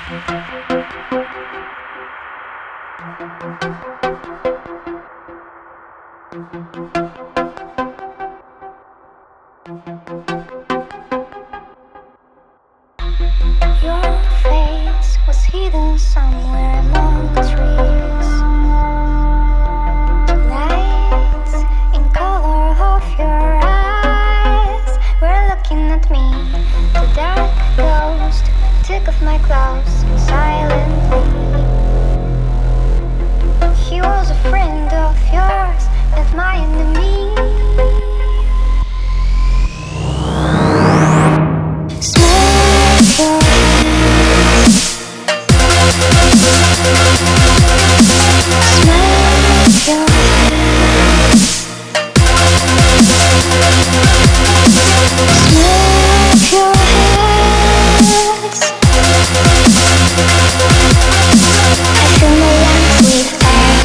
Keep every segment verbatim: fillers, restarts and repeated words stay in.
Your face was hidden somewhere among the trees. The lights in color of your eyes were looking at me. The dark ghost took off my clothes silently. He was a friend of yours and my enemy. Smoke your hands. Smoke your hands. Smoke your hands. I fill my lungs with air.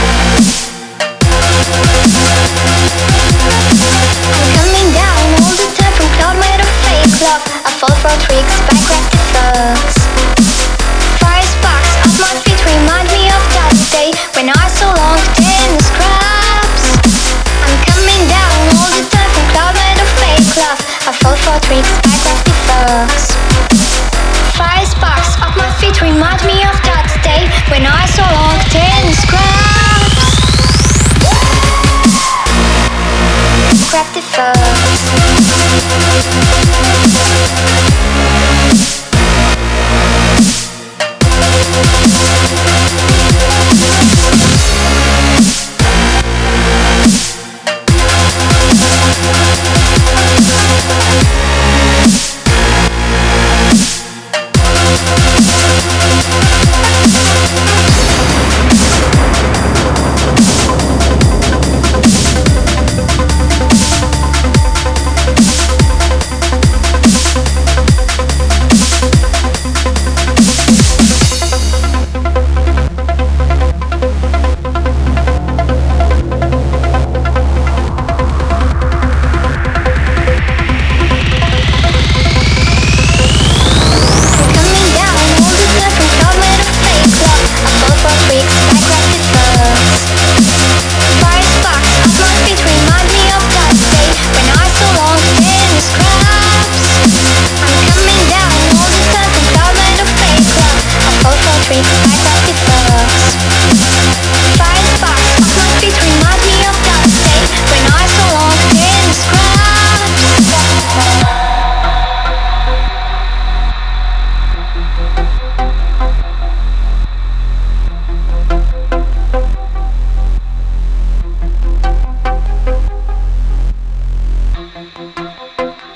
I'm coming down all the time from cloud made of fake love. I fall for tricks by crafty thugs. Fire sparks off my feet remind me of that day when I so long stayed in the scraps. I'm coming down all the time from cloud made of fake love. I fall for tricks by crafty thugs. Fire sparks off my feet remind me of that day when I so long stayed in the scraps. Crafty thugs.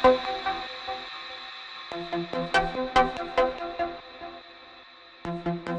Thank you.